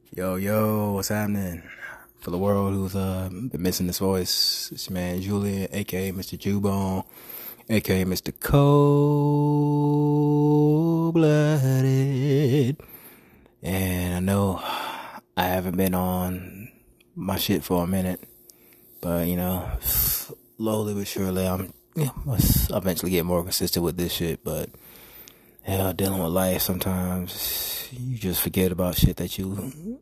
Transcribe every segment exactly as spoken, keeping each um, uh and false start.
Yo, yo, what's happening? For the world who's uh, been missing this voice, it's your man Julian, aka Mister Jubone, aka Mister Cold Blooded. And I know I haven't been on my shit for a minute, but you know, slowly but surely, I'm yeah, must eventually get more consistent with this shit. But hell, dealing with life sometimes you just forget about shit that you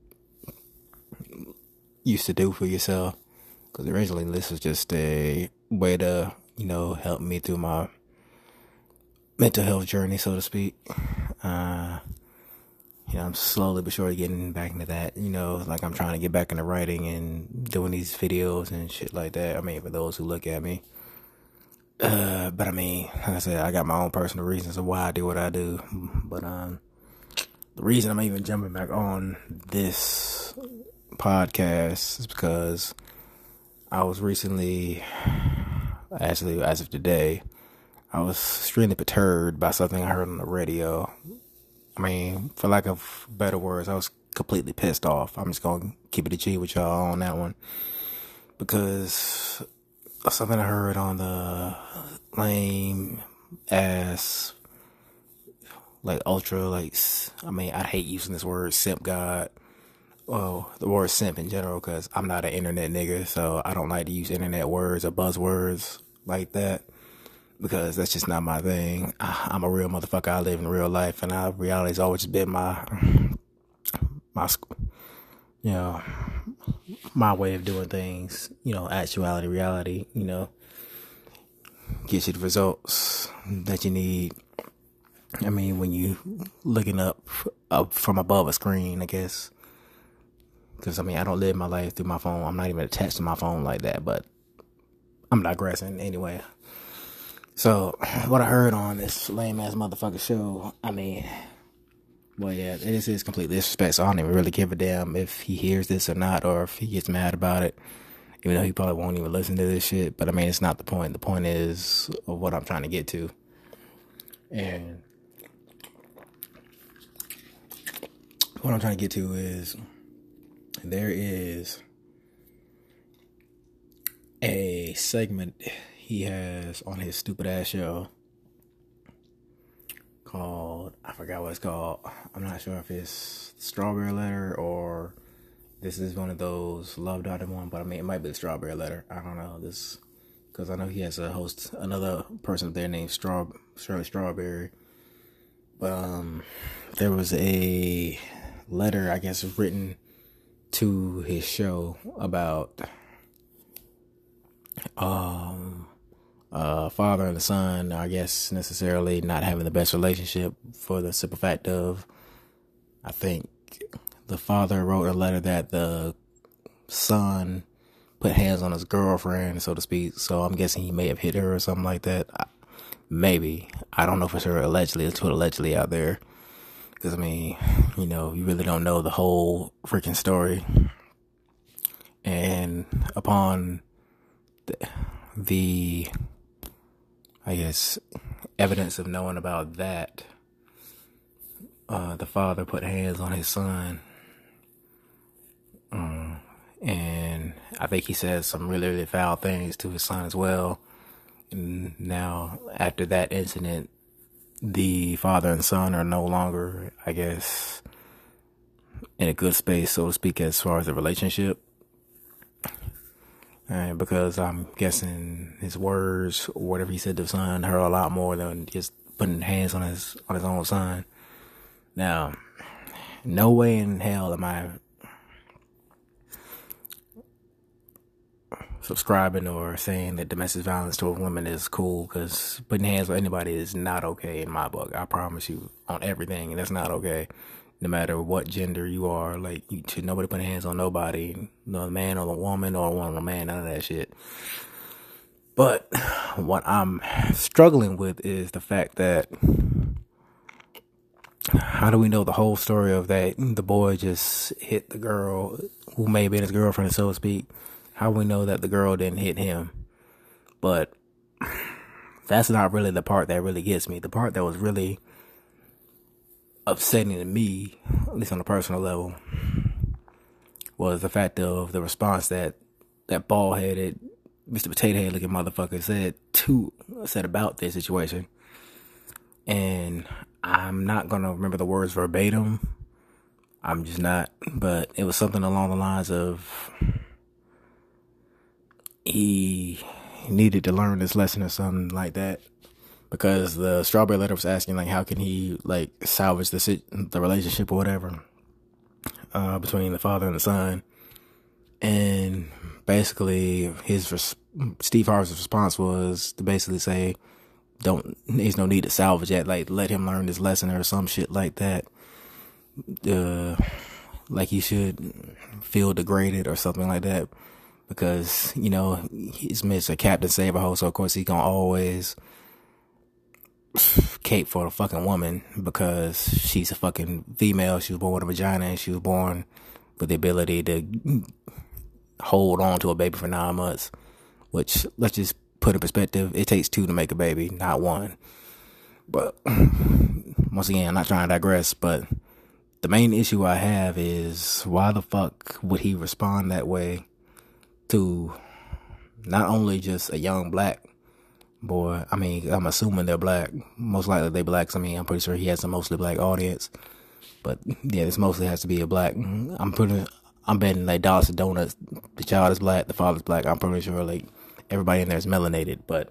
used to do for yourself. Because originally this was just a way to, you know, help me through my mental health journey, so to speak. Uh, you know, I'm slowly but surely getting back into that. You know, like I'm trying to get back into writing and doing these videos and shit like that. I mean, for those who look at me. Uh, but I mean, like I said, I got my own personal reasons of why I do what I do. But um, the reason I'm even jumping back on this podcast is because I was recently, actually as of today, I was extremely perturbed by something I heard on the radio. I mean, for lack of better words, I was completely pissed off. I'm just going to keep it a G with y'all on that one. Because of something I heard on the lame ass, like ultra, like, I mean, I hate using this word, simp god. Well, the word simp in general, because I'm not an internet nigga, so I don't like to use internet words or buzzwords like that, because that's just not my thing. I, I'm a real motherfucker. I live in real life, and I, reality's always been my, my, you know, my way of doing things. You know, actuality, reality, you know, gets you the results that you need. I mean, when you looking up, up from above a screen, I guess. Because, I mean, I don't live my life through my phone. I'm not even attached to my phone like that, but I'm digressing anyway. So, what I heard on this lame-ass motherfucker show, I mean, well, yeah, this is complete disrespect, so I don't even really give a damn if he hears this or not, or if he gets mad about it, even though he probably won't even listen to this shit. But, I mean, it's not the point. The point is what I'm trying to get to. And what I'm trying to get to is there is a segment he has on his stupid ass show called, I forgot what it's called. I'm not sure if it's Strawberry Letter or this is one of those Love Dotted one, but I mean, it might be the Strawberry Letter. I don't know this, because I know he has a host, another person up there named Straw, Shirley Strawberry. But um, there was a letter, I guess, written to his show about um uh father and the son, I guess, necessarily not having the best relationship, for the simple fact of, I think the father wrote a letter that the son put hands on his girlfriend, so to speak. So I'm guessing he may have hit her or something like that. Maybe. I don't know for sure. Allegedly, let's put allegedly out there. Because, I mean, you know, you really don't know the whole freaking story. And upon the, the, I guess, evidence of knowing about that, uh, the father put hands on his son. Um, and I think he said some really, really foul things to his son as well. And now, after that incident, the father and son are no longer, I guess, in a good space, so to speak, as far as the relationship. And because I'm guessing his words, or whatever he said to his son, hurt a lot more than just putting hands on his on his own son. Now, no way in hell am I subscribing or saying that domestic violence toward women is cool, because putting hands on anybody is not okay in my book. I promise you, on everything, and that's not okay. No matter what gender you are, like, you should nobody put hands on nobody, no a man or a woman or a woman or a man, none of that shit. But what I'm struggling with is the fact that, how do we know the whole story of that the boy just hit the girl who may have been his girlfriend, so to speak? How do we know that the girl didn't hit him? But that's not really the part that really gets me. The part that was really upsetting to me, at least on a personal level, was the fact of the response that that bald-headed Mister Potato Head looking motherfucker said to said about this situation. And I'm not gonna remember the words verbatim. I'm just not. But it was something along the lines of he needed to learn this lesson or something like that. Because the Strawberry Letter was asking, like, how can he, like, salvage the the relationship or whatever uh, between the father and the son. And basically, his res- Steve Harvey's response was to basically say, "Don't. There's no need to salvage that. Like, let him learn this lesson or some shit like that. Uh, like he should feel degraded or something like that, because you know he's Mister Captain Save-A-Ho, so of course he gonna always cape for a fucking woman because she's a fucking female. She was born with a vagina and she was born with the ability to hold on to a baby for nine months, which, let's just put in perspective, it takes two to make a baby, not one. But once again, I'm not trying to digress, but the main issue I have is why the fuck would he respond that way to not only just a young black boy. I mean, I'm assuming they're black. Most likely they blacks. I mean, I'm pretty sure he has a mostly black audience. But yeah, this mostly has to be a black. I'm pretty, I'm betting like dollars to donuts. The child is black, the father's black. I'm pretty sure like everybody in there is melanated. But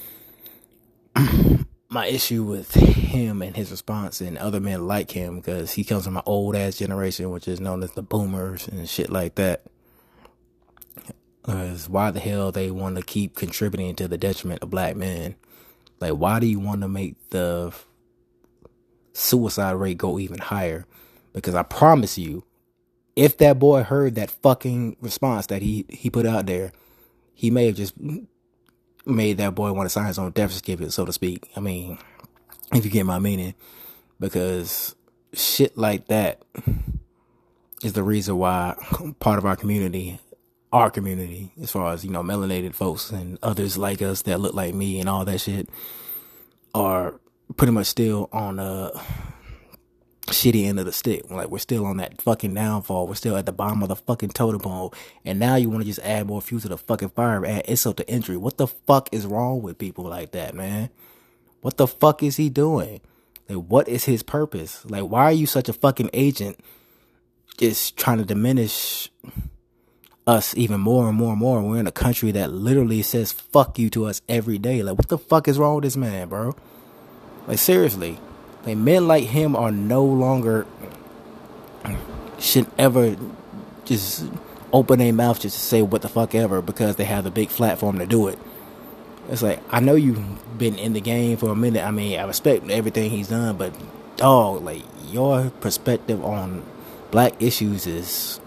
my issue with him and his response and other men like him, because he comes from an old ass generation, which is known as the boomers and shit like that. Because why the hell they want to keep contributing to the detriment of black men? Like, why do you want to make the suicide rate go even higher? Because I promise you, if that boy heard that fucking response that he, he put out there, he may have just made that boy want to sign his own death certificate, so to speak. I mean, if you get my meaning. Because shit like that is the reason why part of our community... our community, as far as, you know, melanated folks and others like us that look like me and all that shit, are pretty much still on the shitty end of the stick. Like, we're still on that fucking downfall. We're still at the bottom of the fucking totem pole. And now you want to just add more fuel to the fucking fire, add insult to injury. What the fuck is wrong with people like that, man? What the fuck is he doing? Like, what is his purpose? Like, why are you such a fucking agent just trying to diminish us even more and more and more? We're in a country that literally says fuck you to us every day. Like, what the fuck is wrong with this man, bro? Like, seriously. Like, men like him are no longer should ever just open their mouth just to say what the fuck ever because they have the big platform to do it. It's like, I know you've been in the game for a minute. I mean, I respect everything he's done, but dog, like, your perspective on black issues is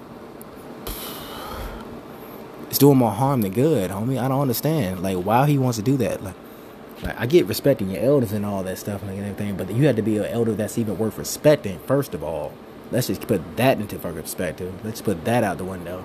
it's doing more harm than good, homie. I don't understand, like, why he wants to do that. Like, like I get respecting your elders and all that stuff and everything, but you have to be an elder that's even worth respecting, first of all. Let's just put that into perspective. Let's put that out the window.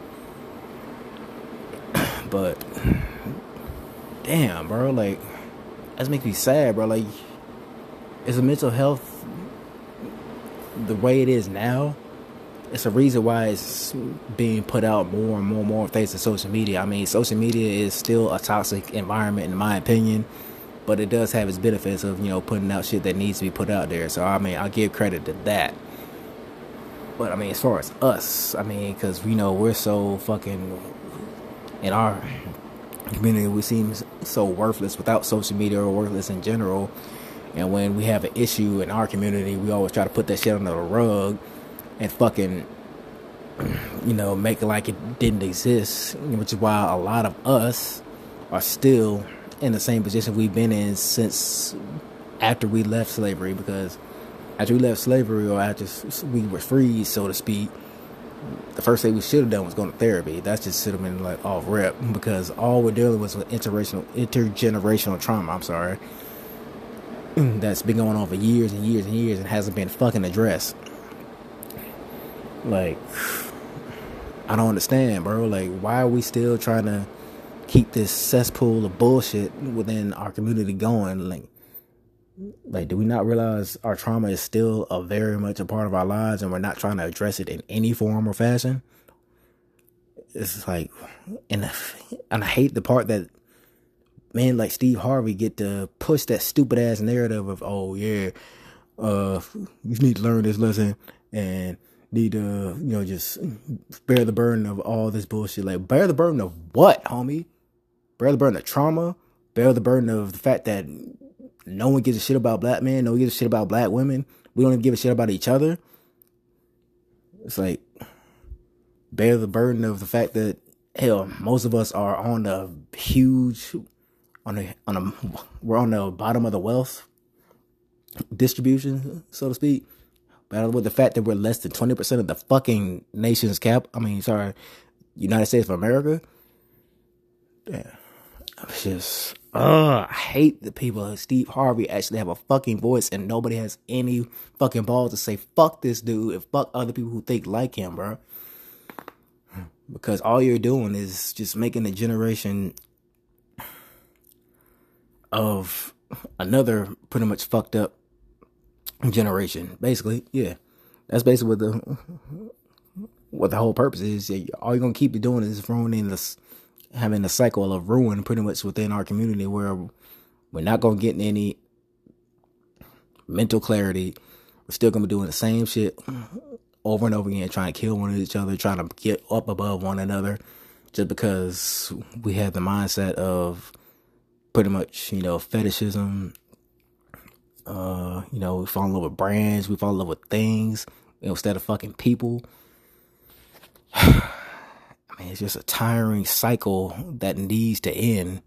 But, damn, bro, like, that makes me sad, bro. Like, is the mental health the way it is now? It's a reason why it's being put out more and more and more thanks to social media. I mean, social media is still a toxic environment, in my opinion, but it does have its benefits of, you know, putting out shit that needs to be put out there. So, I mean, I'll give credit to that. But, I mean, as far as us, I mean, because, you know, we're so fucking, in our community, we seem so worthless without social media, or worthless in general. And when we have an issue in our community, we always try to put that shit under the rug and fucking, you know, make it like it didn't exist, which is why a lot of us are still in the same position we've been in since after we left slavery. Because after we left slavery, or after we were free, so to speak, the first thing we should have done was go to therapy. That's just should have been like off rip, because all we're dealing with was intergenerational, intergenerational trauma. I'm sorry, that's been going on for years and years and years and hasn't been fucking addressed. Like, I don't understand, bro. Like, why are we still trying to keep this cesspool of bullshit within our community going? Like, Like, do we not realize our trauma is still a very much a part of our lives, and we're not trying to address it in any form or fashion? It's like, and and I hate the part that men like Steve Harvey get to push that stupid ass narrative of, oh yeah, uh, you need to learn this lesson and need to, you know, just bear the burden of all this bullshit. Like, bear the burden of what, homie? Bear the burden of trauma? Bear the burden of the fact that no one gives a shit about black men, no one gives a shit about black women. We don't even give a shit about each other. It's like, bear the burden of the fact that, hell, most of us are on a huge, on a, on a, we're on the bottom of the wealth distribution, so to speak. But with the fact that we're less than twenty percent of the fucking nation's cap, I mean, sorry, United States of America. Yeah. It's just, uh, I hate the people. Steve Harvey actually have a fucking voice and nobody has any fucking balls to say, fuck this dude and fuck other people who think like him, bro. Because all you're doing is just making a generation of another pretty much fucked up generation. Basically, yeah. That's basically what the what the whole purpose is. All you're gonna keep doing is ruining this, having a cycle of ruin pretty much within our community where we're not gonna get any mental clarity. We're still gonna be doing the same shit over and over again, trying to kill one of each other, trying to get up above one another, just because we have the mindset of pretty much, you know, fetishism. Uh, you know, we fall in love with brands, we fall in love with things, you know, instead of fucking people. I mean, it's just a tiring cycle that needs to end,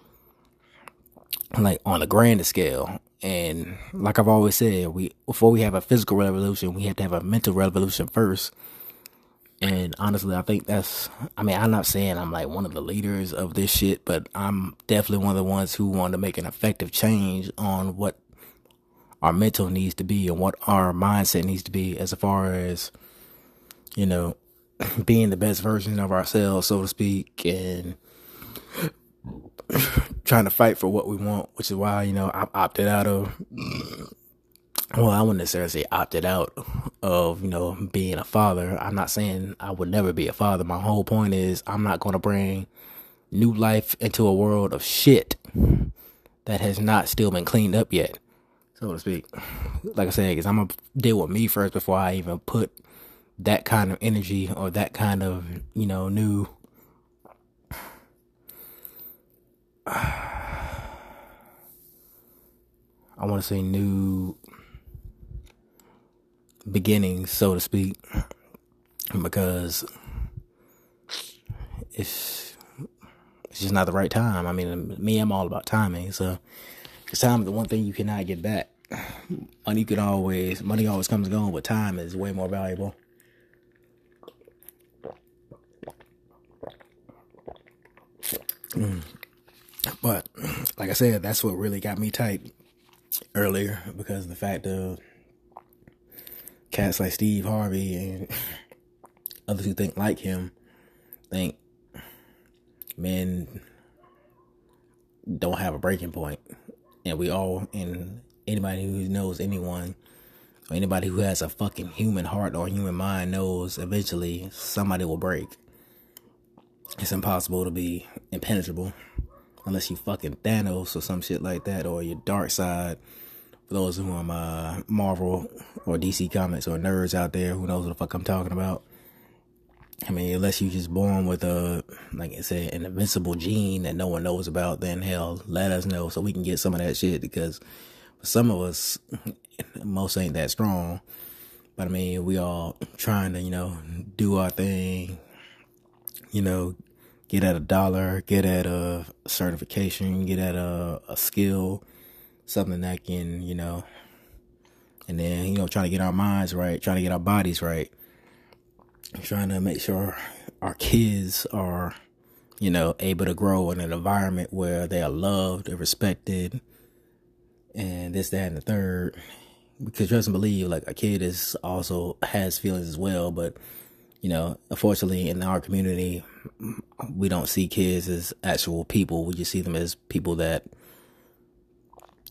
like on a grander scale. And like I've always said, we before we have a physical revolution, we have to have a mental revolution first. And honestly, I think that's, I mean, I'm not saying I'm like one of the leaders of this shit, but I'm definitely one of the ones who want to make an effective change on what our mental needs to be and what our mindset needs to be as far as, you know, being the best version of ourselves, so to speak, and trying to fight for what we want, which is why, you know, I opted out of, well, I wouldn't necessarily say opted out of, you know, being a father. I'm not saying I would never be a father. My whole point is I'm not going to bring new life into a world of shit that has not still been cleaned up yet, so to speak. Like I said, because I'm going to deal with me first before I even put that kind of energy or that kind of, you know, new, I want to say new beginnings, so to speak, because it's it's just not the right time. I mean, me, I'm all about timing. So, because time is the one thing you cannot get back. Money you can always, money always comes and goes, but time is way more valuable. Mm. But like I said, that's what really got me tight earlier, because of the fact of cats like Steve Harvey and others who think like him think men don't have a breaking point. And we all, and anybody who knows anyone, or anybody who has a fucking human heart or human mind knows eventually somebody will break. It's impossible to be impenetrable unless you fucking Thanos or some shit like that, or your dark side. For those who are uh, Marvel or D C comics or nerds out there who knows what the fuck I'm talking about. I mean, unless you just born with a, like I said, an invincible gene that no one knows about, then hell, let us know so we can get some of that shit, because for some of us, most ain't that strong. But I mean, we all trying to, you know, do our thing, you know, get at a dollar, get at a certification, get at a, a skill, something that can, you know, and then, you know, trying to get our minds right, trying to get our bodies right, trying to make sure our kids are, you know, able to grow in an environment where they are loved and respected and this, that, and the third. Because trust and believe, like, a kid is also has feelings as well, but, you know, unfortunately in our community, we don't see kids as actual people. We just see them as people that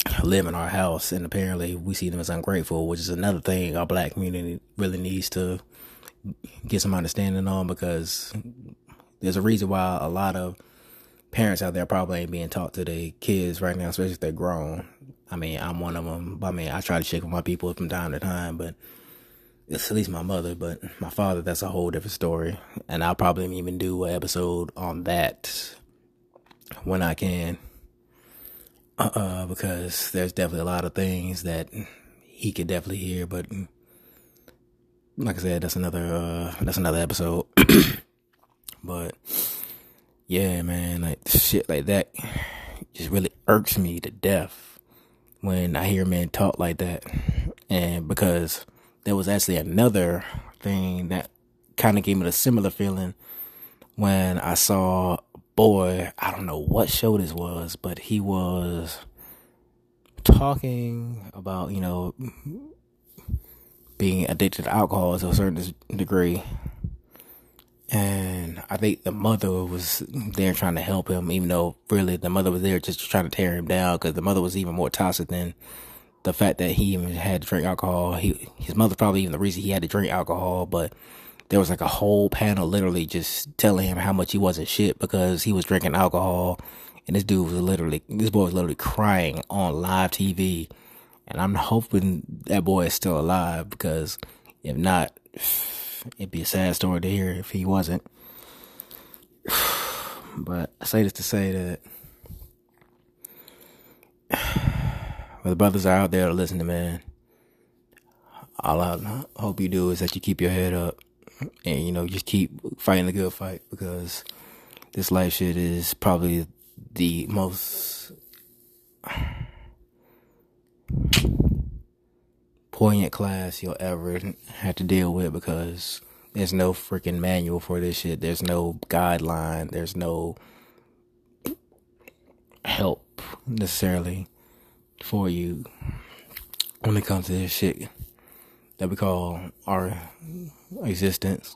live in our house, and apparently we see them as ungrateful, which is another thing our black community really needs to get some understanding on, because there's a reason why a lot of parents out there probably ain't being taught to their kids right now, especially if they're grown. I mean, I'm one of them. I mean, I try to check with my people from time to time, but it's at least my mother. But my father, that's a whole different story. And I'll probably even do an episode on that when I can. Uh, because there's definitely a lot of things that he could definitely hear. But like I said, that's another, uh, that's another episode. But yeah, man, like shit like that just really irks me to death when I hear men talk like that. And because there was actually another thing that kind of gave me a similar feeling when I saw a boy, I don't know what show this was, but he was talking about, you know, being addicted to alcohol to a certain degree. And I think the mother was there trying to help him, even though really the mother was there just trying to tear him down, because the mother was even more toxic than the fact that he even had to drink alcohol. He, his mother probably even the reason he had to drink alcohol, but there was like a whole panel literally just telling him how much he wasn't shit because he was drinking alcohol. And this dude was literally, this boy was literally crying on live T V. And I'm hoping that boy is still alive, because if not, it'd be a sad story to hear if he wasn't. But I say this to say that when the brothers are out there to listen to, man, all I hope you do is that you keep your head up and, you know, just keep fighting the good fight, because this life shit is probably the most poignant class you'll ever have to deal with, because there's no freaking manual for this shit. There's no guideline. There's no help necessarily for you when it comes to this shit that we call our existence.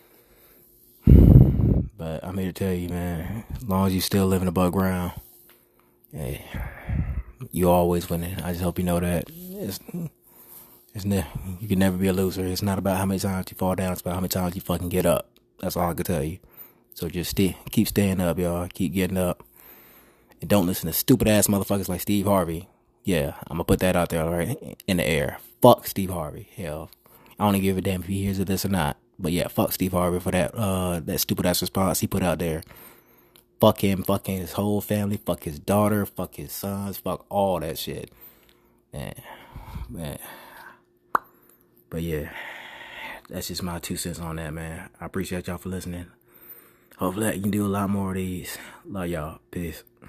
But I'm here to tell you, man, as long as you still living above ground, hey, you always winning. I just hope you know that. It's, it's ne- you can never be a loser. It's not about how many times you fall down. It's about how many times you fucking get up. That's all I can tell you. So just stay, keep staying up, y'all. Keep getting up. And don't listen to stupid ass motherfuckers like Steve Harvey. Yeah, I'm gonna put that out there right in the air. Fuck Steve Harvey. Hell, I don't give a damn if he hears of this or not. But yeah, fuck Steve Harvey for that uh that stupid ass response he put out there. Fuck him, fuck his whole family, fuck his daughter, fuck his sons, fuck all that shit. Man, man. But yeah, that's just my two cents on that, man. I appreciate y'all for listening. Hopefully I can do a lot more of these. Love y'all. Peace.